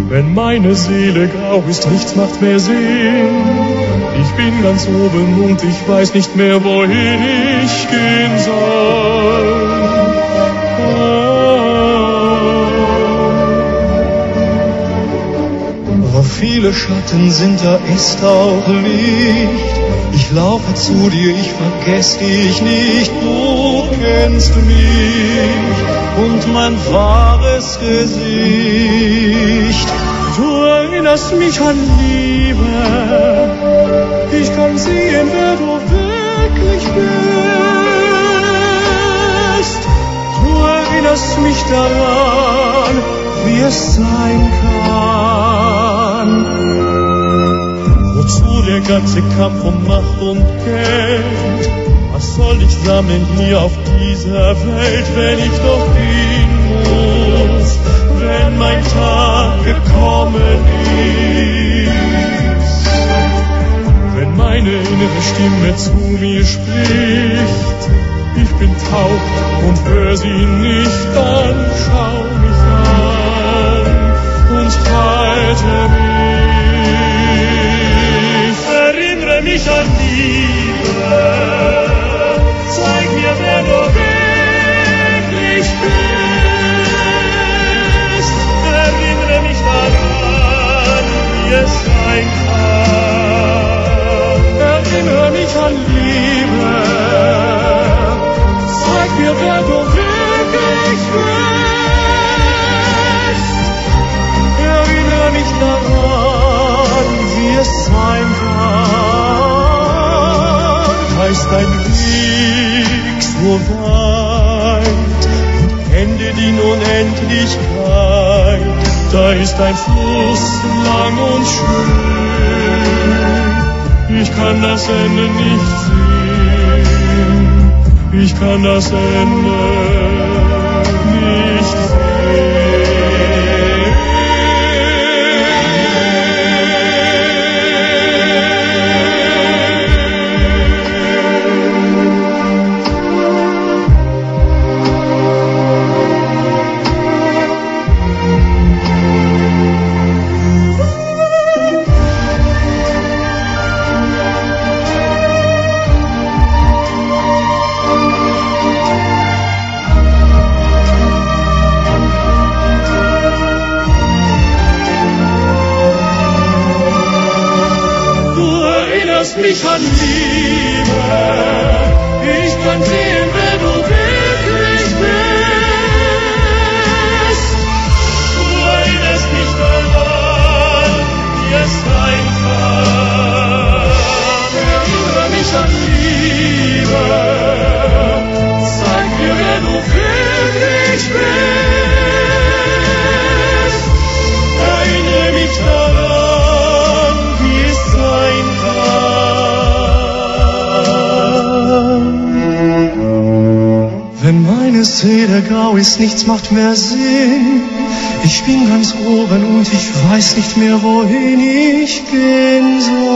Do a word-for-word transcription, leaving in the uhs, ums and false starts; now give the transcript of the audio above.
Wenn meine Seele grau ist, nichts macht mehr Sinn. Ich bin ganz oben und ich weiß nicht mehr, wohin ich gehen soll. Wo viele Schatten sind, da ist auch Licht. Ich laufe zu dir, ich vergess dich nicht. Du kennst mich und mein wahres Gesicht. Du erinnerst mich an Liebe. Ich kann sehen, wer du wirklich bist. Du erinnerst mich daran, wie es sein kann. Wozu der ganze Kampf um Macht und Geld? Was soll ich sammeln hier auf dieser Welt, wenn ich doch gehen muss, wenn mein Tag gekommen ist? Wenn meine innere Stimme zu mir spricht, ich bin taub und hör sie nicht an, schau mich an und halte mich. Erinnere mich an Liebe, zeig mir, wer du wirklich bist. Erinnere mich daran, wie es sein kann. Erinnere mich an Liebe, zeig mir, wer du wirklich bist. Erinnere mich daran, wie es sein kann. Heißt dein Weg so weit und endet in Unendlichkeit. Da ist ein Fluss lang und schön. Ich kann das Ende nicht sehen. Ich kann das Ende nicht sehen. Mich an Liebe, ich kann sehen, wer du wirklich bist. Du erinnerst mich daran, wie es sein kann. Erinnere mich an Liebe, zeig mir, wer du wirklich bist. Erinnere mich daran, wie es sein kann. Wenn meine Seele grau ist, nichts macht mehr Sinn. Ich bin ganz oben und ich weiß nicht mehr, wohin ich gehen soll.